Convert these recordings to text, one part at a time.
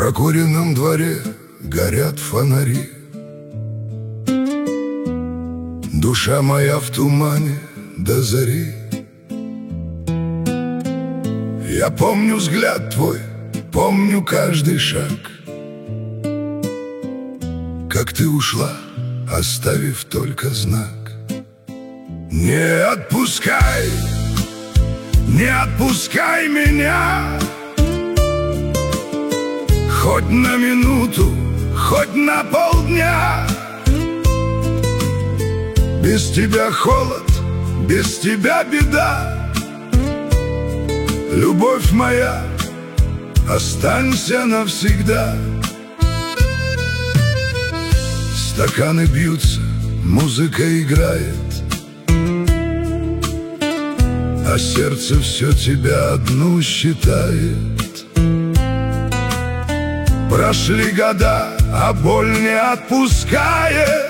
прокуренном дворе горят фонари. Душа моя в тумане до зари. Я помню взгляд твой, помню каждый шаг, как ты ушла, оставив только знак. Не отпускай, не отпускай меня, хоть на минуту, хоть на полдня. Без тебя холод, без тебя беда. Любовь моя, останься навсегда. Стаканы бьются, музыка играет, а сердце все тебя одну считает. Прошли года, а боль не отпускает,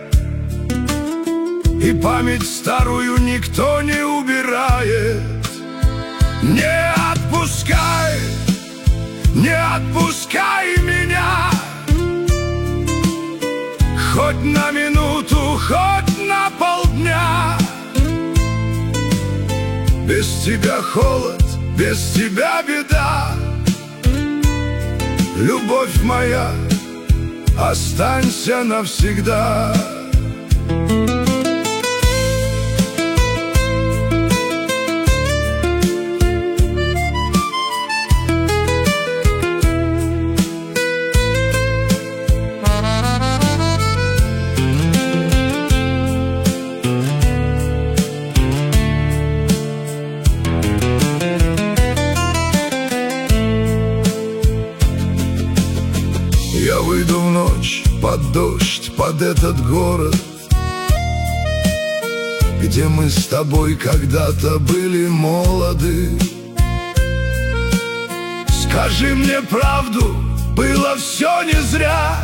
и память старую никто не убирает. Не отпускай, не отпускай меня, хоть на минуту, хоть на полдня. Без тебя холод, без тебя беда. Любовь моя, останься навсегда. Я выйду в ночь под дождь, под этот город, где мы с тобой когда-то были молоды. Скажи мне правду, было все не зря,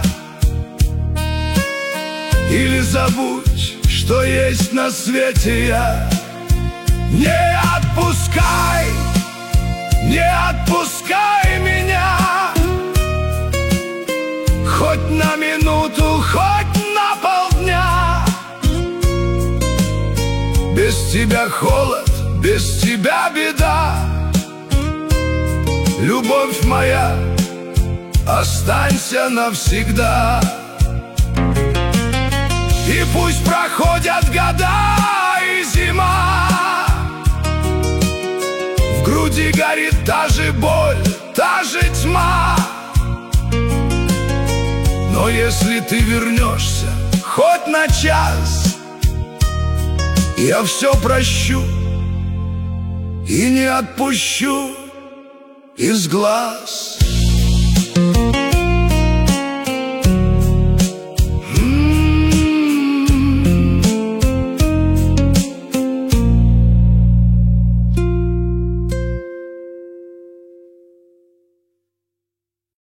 или забудь, что есть на свете я. Не отпускай, не отпускай меня, хоть на минуту, хоть на полдня. Без тебя холод, без тебя беда. Любовь моя, останься навсегда. И пусть проходят года и зима, в груди горит та же боль, та же тьма. Но если ты вернешься хоть на час, я все прощу и не отпущу из глаз.